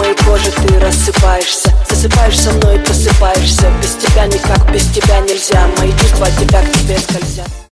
моей коже ты рассыпаешься. Засыпаешь со мной и просыпаешься. Без тебя никак, без тебя нельзя. Мои чувства от тебя к тебе скользят.